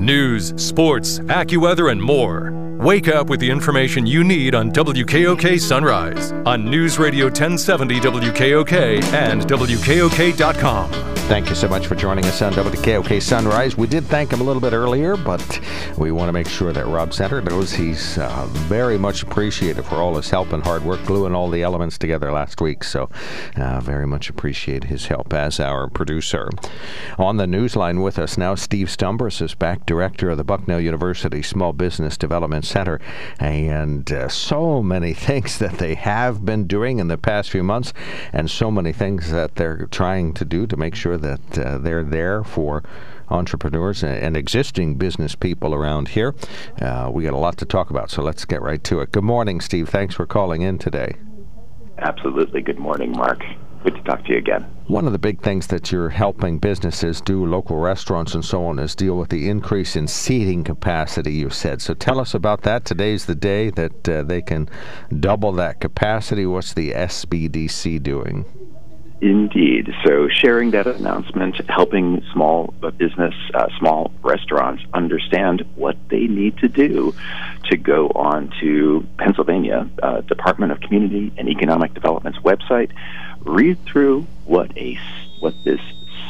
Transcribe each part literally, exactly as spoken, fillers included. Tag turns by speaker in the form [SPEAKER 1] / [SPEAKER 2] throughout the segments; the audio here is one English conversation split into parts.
[SPEAKER 1] News, sports, AccuWeather, and more. Wake up with the information you need on W K O K Sunrise on News Radio ten seventy W K O K and W K O K dot com.
[SPEAKER 2] Thank you so much for joining us on W K O K Sunrise. We did thank him a little bit earlier, but we want to make sure that Rob Center knows he's uh, very much appreciated for all his help and hard work gluing all the elements together last week. So uh, very much appreciate his help as our producer. On the newsline with us now, Steve Stumbris is back, director of the Bucknell University Small Business Development Center, and uh, so many things that they have been doing in the past few months, and so many things that they're trying to do to make sure that uh, they're there for entrepreneurs and, and existing business people around here. Uh, we got a lot to talk about, so let's get right to it. Good morning, Steve. Thanks for calling in today.
[SPEAKER 3] Absolutely. Good morning, Mark. Good to talk to you again.
[SPEAKER 2] One of the big things that you're helping businesses do, local restaurants and so on, is deal with the increase in seating capacity, you said. So tell us about that. Today's the day that uh, they can double that capacity. What's the S B D C doing?
[SPEAKER 3] Indeed. So sharing that announcement, helping small business, uh, small restaurants understand what they need to do to go on to Pennsylvania uh, Department of Community and Economic Development's website, read through what a what this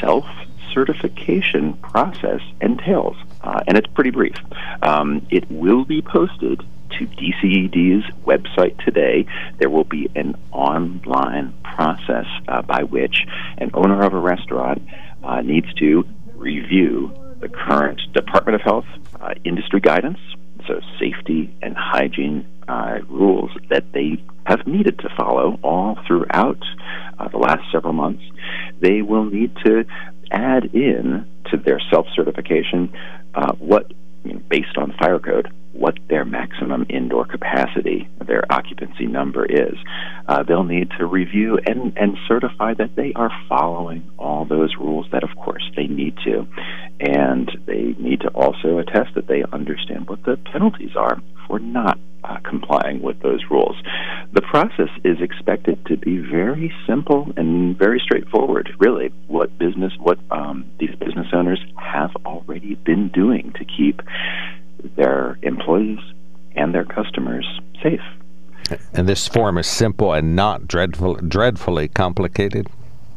[SPEAKER 3] self-certification process entails. Uh, and it's pretty brief. Um, it will be posted to D C E D's website today. There will be an online process uh, by which an owner of a restaurant uh, needs to review the current Department of Health uh, industry guidance, so safety and hygiene uh, rules that they have needed to follow all throughout uh, the last several months. They will need to add in to their self-certification uh, what, you know, based on fire code, what their maximum indoor capacity, their occupancy number is. Uh, they'll need to review and, and certify that they are following all those rules that, of course, they need to. And they need to also attest that they understand what the penalties are for not uh, complying with those rules. The process is expected to be very simple and very straightforward, really, what business, what um, these business owners have already been doing to keep their employees and their customers safe.
[SPEAKER 2] And this form is simple and not dreadful, dreadfully complicated?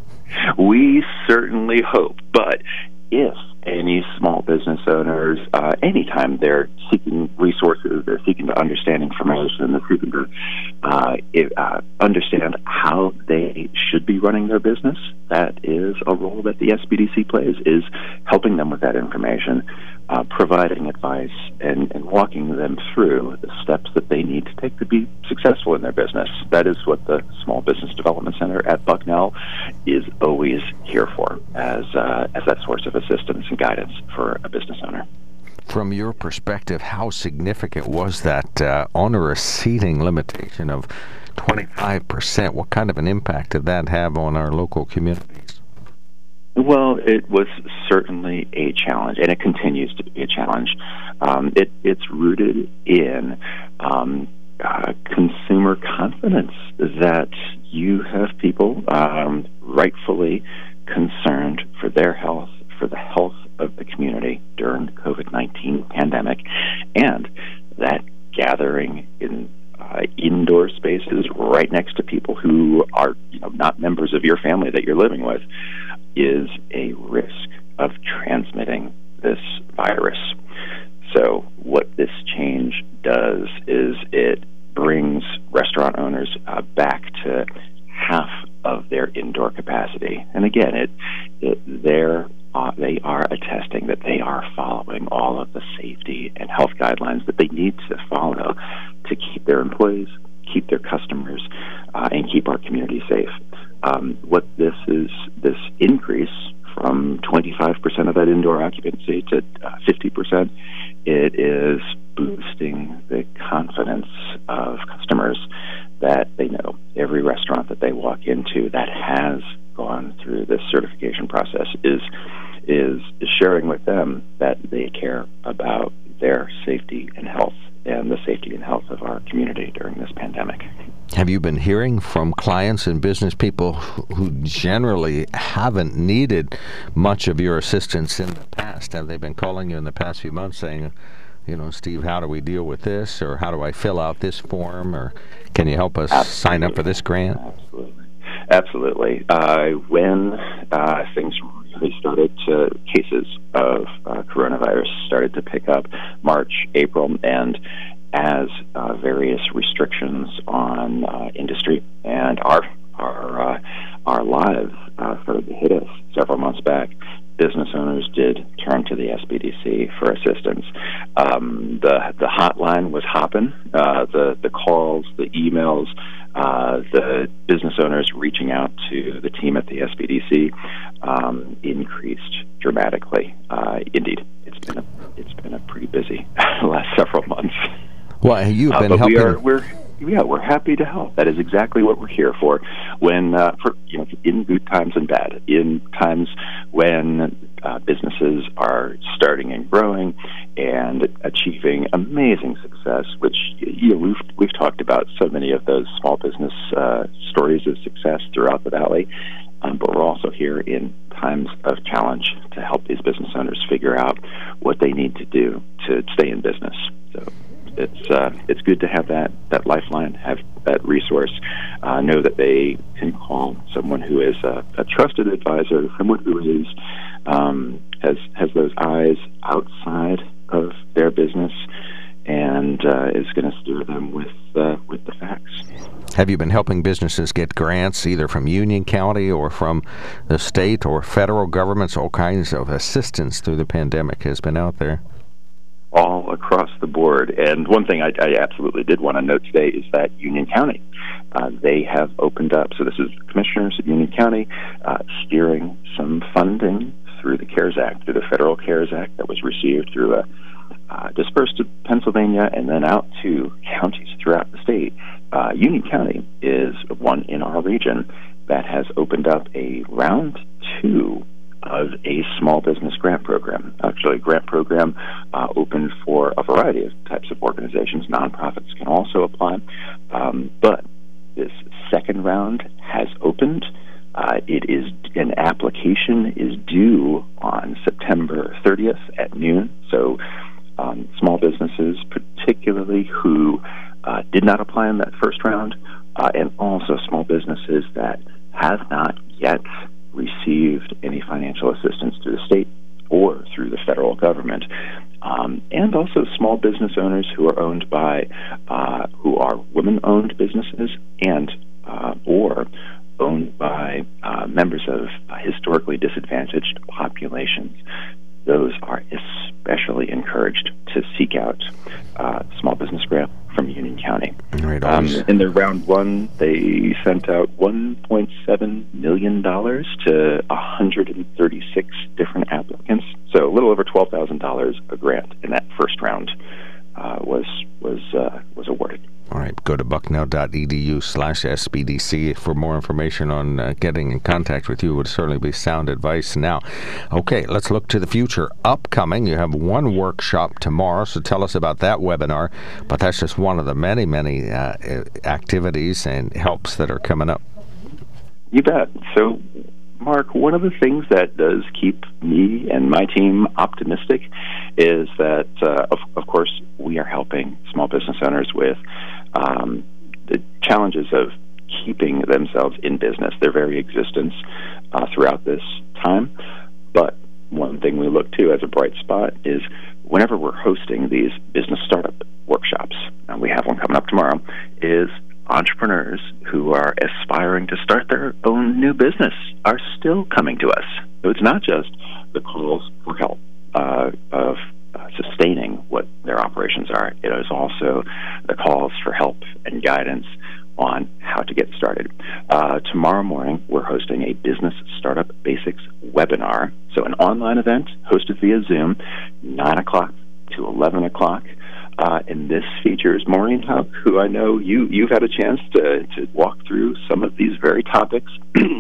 [SPEAKER 3] We certainly hope, but if any small business owners, uh, anytime they're seeking resources, they're seeking to understand information, they're seeking to uh, it, uh, understand how they should be running their business, that is a role that the S B D C plays, is helping them with that information, uh, providing advice, and, and walking them through the steps that they need to take to be successful in their business. That is what the Small Business Development Center at Bucknell is always here for, as uh, as that source of assistance and guidance for a business owner.
[SPEAKER 2] From your perspective, how significant was that uh, onerous seating limitation of twenty-five percent? What kind of an impact did that have on our local communities?
[SPEAKER 3] Well, it was certainly a challenge, and it continues to be a challenge. Um, it, it's rooted in um, uh, consumer confidence that you have people um, rightfully concerned for their health, for the health of the community during the COVID nineteen pandemic, and that gathering in uh, indoor spaces right next to people who are, you know, not members of your family that you're living with is a risk of transmitting this virus. So what this change does is it brings restaurant owners uh, back to half of their indoor capacity. And again, it, it they're Uh, they are attesting that they are following all of the safety and health guidelines that they need to follow to keep their employees, keep their customers, uh, and keep our community safe. Um, what this is, this increase from twenty-five percent of that indoor occupancy to uh, fifty percent, it is boosting the confidence of customers that they know every restaurant that they walk into that has gone through this certification process is is sharing with them that they care about their safety and health and the safety and health of our community during this pandemic.
[SPEAKER 2] Have you been hearing from clients and business people who generally haven't needed much of your assistance in the past past? Have they been calling you in the past few months saying, you know, Steve, how do we deal with this, or how do I fill out this form, or can you help us Absolutely. sign up for this grant?
[SPEAKER 3] Absolutely. Absolutely. Uh, when uh, things really started to, cases of uh, coronavirus started to pick up, March, April, and as uh, various restrictions on uh, industry and our our uh, our lives uh, started to hit us several months back, business owners did turn to the S B D C for assistance. Um, the the hotline was hopping. Uh, the the calls, the emails, uh, the business owners reaching out to the team at the S B D C um, increased dramatically. Uh, indeed, it's been a it's been a pretty busy last several months.
[SPEAKER 2] Well, you've been
[SPEAKER 3] uh, but
[SPEAKER 2] helping.
[SPEAKER 3] We are, we're yeah, we're happy to help. That is exactly what we're here for. When uh, for you know, in good times and bad, in times when uh, businesses are starting and growing and achieving amazing success, which you know, we've we've talked about so many of those small business uh, stories of success throughout the Valley. Um, but we're also here in times of challenge to help these business owners figure out what they need to do to stay in business. So. It's uh, it's good to have that, that lifeline, have that resource, uh, know that they can call someone who is a, a trusted advisor, someone who is um, has has those eyes outside of their business and uh, is going to steer them with uh, with the facts.
[SPEAKER 2] Have you been helping businesses get grants either from Union County or from the state or federal governments? All kinds of assistance through the pandemic has been out there.
[SPEAKER 3] All across the board. And one thing I, I absolutely did want to note today is that Union County, uh, they have opened up, so this is commissioners of Union County uh, steering some funding through the CARES Act, through the federal CARES Act that was received through a uh, dispersed to Pennsylvania and then out to counties throughout the state. Uh, Union County is one in our region that has opened up a round two of a small business grant program. Actually, a grant program uh, open for a variety of types of organizations. Nonprofits can also apply. Um, but this second round has opened. Uh, it is an application is due on September thirtieth at noon. So um, small businesses, particularly who uh, did not apply in that first round, uh, and also small businesses that have not yet received any financial assistance through the state or through the federal government, um, and also small business owners who are owned by, uh, who are women-owned businesses and uh, or owned by uh, members of uh, historically disadvantaged populations. Those are especially encouraged to seek out uh, small business grant from Union County.
[SPEAKER 2] Right,
[SPEAKER 3] um, in their round one, they sent out one point seven million dollars to one hundred thirty-six different applicants. So a little over twelve thousand dollars a grant in that first round uh, was was uh, was awarded.
[SPEAKER 2] All right, go to bucknell.edu slash SBDC for more information on uh, getting in contact with you. Would certainly be sound advice. Now, okay, let's look to the future. Upcoming, you have one workshop tomorrow, so tell us about that webinar. But that's just one of the many, many uh, activities and helps that are coming up.
[SPEAKER 3] You bet. So, Mark, one of the things that does keep me and my team optimistic is that, uh, of, of course, we are helping small business owners with um, the challenges of keeping themselves in business, their very existence uh, throughout this time. But one thing we look to as a bright spot is whenever we're hosting these business startup workshops, and we have one coming up tomorrow, is entrepreneurs who are aspiring to start their own new business are still coming to us. So it's not just the calls for help uh, of uh, sustaining what their operations are. It is also the calls for help and guidance on how to get started. Uh, tomorrow morning, we're hosting a Business Startup Basics webinar. So an online event hosted via Zoom, nine o'clock to eleven o'clock. Uh, and this features Maureen Huck, who I know you, you've had a chance to, to walk through some of these very topics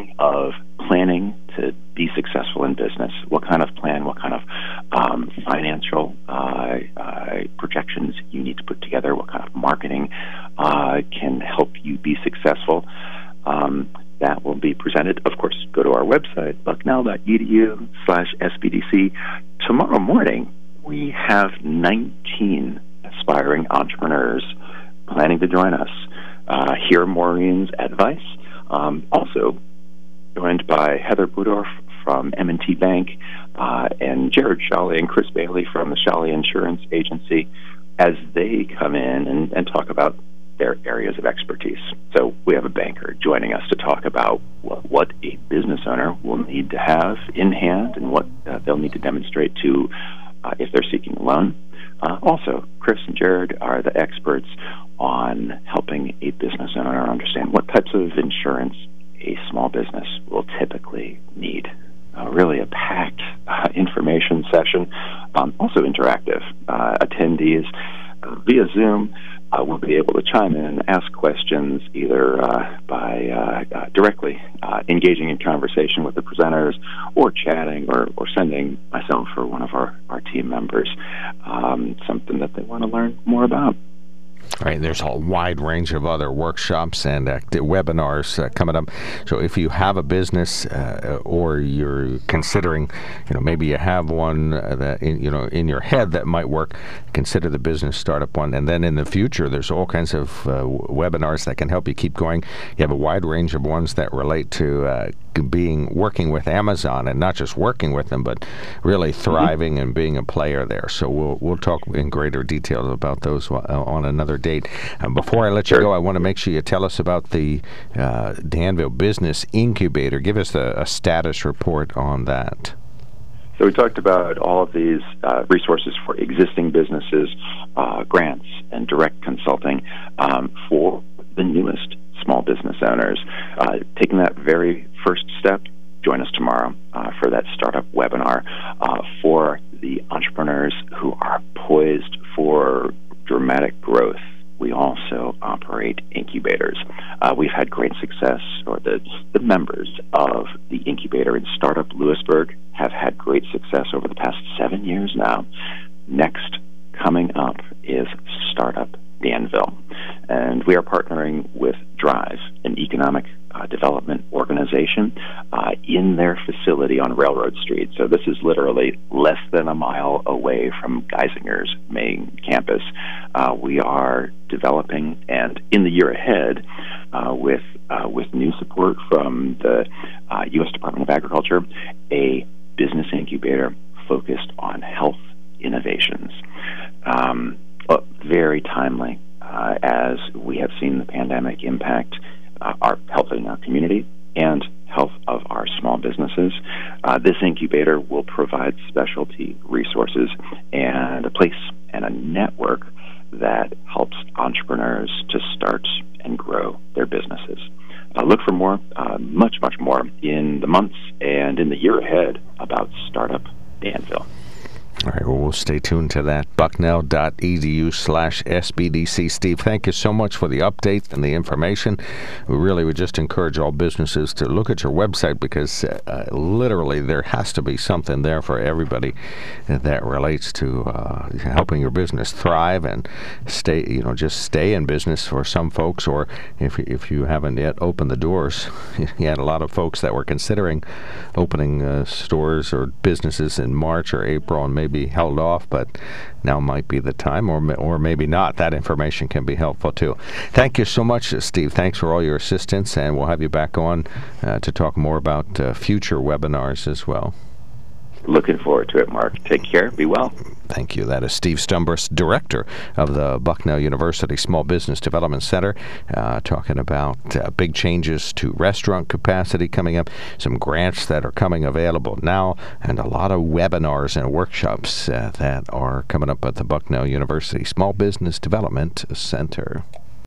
[SPEAKER 3] of planning to be successful in business. What kind of plan, what kind of um, financial uh, uh, projections you need to put together, what kind of marketing uh, can help you be successful. Um, that will be presented. Of course, go to our website, bucknell.edu slash SBDC. Tomorrow morning, we have nineteen aspiring entrepreneurs planning to join us. Uh, hear Maureen's advice. Um, also, joined by Heather Budorf from M and T Bank, uh, and Jared Shawley and Chris Bailey from the Shawley Insurance Agency, as they come in and, and talk about their areas of expertise. So we have a banker joining us to talk about what, what a business owner will need to have in hand and what uh, they'll need to demonstrate to uh, if they're seeking a loan. Uh, also, Chris and Jared are the experts on helping a business owner understand what types of insurance a small business will typically need. Uh, really a packed uh, information session, um, also interactive. Uh, attendees uh, via Zoom uh, will be able to chime in and ask questions either uh, by uh, uh, directly uh, engaging in conversation with the presenters or chatting or, or sending myself or one of our, our team members um, something that they want to learn more about.
[SPEAKER 2] Right, there's a wide range of other workshops and uh, webinars uh, coming up. So if you have a business uh, or you're considering, you know, maybe you have one uh, that in, you know in your head that might work, consider the business startup one. And then in the future, there's all kinds of uh, webinars that can help you keep going. You have a wide range of ones that relate to uh, being working with Amazon, and not just working with them, but really thriving mm-hmm. and being a player there. So we'll we'll talk in greater detail about those on another date. Um, before I let you go, I want to make sure you tell us about the uh, Danville Business Incubator. Give us a, a status report on that.
[SPEAKER 3] So we talked about all of these uh, resources for existing businesses, uh, grants, and direct consulting um, for the newest small business owners. Uh, taking that very first step, join us tomorrow uh, for that startup webinar uh, for the entrepreneurs who are poised for dramatic growth. We also operate incubators. Uh, we've had great success, or the, the members of the incubator in Startup Lewisburg have had great success over the past seven years now. Next coming up is Startup Danville. And we are partnering with Drive, an economic uh, development organization, uh, in their facility on Railroad Street. So this is literally less than a mile away from Geisinger's main campus. Uh, we are developing, and in the year ahead, uh, with uh, with new support from the uh, U S Department of Agriculture, a business incubator focused on health innovations. Um, but very timely, uh, as we have seen the pandemic impact uh, our health in our community and health of our small businesses. Uh, this incubator will provide specialty resources and a place and a network that helps entrepreneurs to start and grow their businesses. Uh, look for more, uh, much, much more in the months and in the year ahead about Startup Danville.
[SPEAKER 2] All right, well, we'll stay tuned to that. Bucknell.edu slash SBDC. Steve, thank you so much for the updates and the information. We really would just encourage all businesses to look at your website, because uh, literally there has to be something there for everybody that relates to uh, helping your business thrive and stay, you know, just stay in business for some folks. Or if, if you haven't yet opened the doors, you had a lot of folks that were considering opening uh, stores or businesses in March or April and maybe be held off, but now might be the time, or or maybe not. That information can be helpful too. Thank you so much, Steve. Thanks for all your assistance, and we'll have you back on uh, to talk more about uh, future webinars as well.
[SPEAKER 3] Looking forward to it, Mark. Take care. Be well.
[SPEAKER 2] Thank you. That is Steve Stumbris, Director of the Bucknell University Small Business Development Center, uh, talking about uh, big changes to restaurant capacity coming up, some grants that are coming available now, and a lot of webinars and workshops uh, that are coming up at the Bucknell University Small Business Development Center.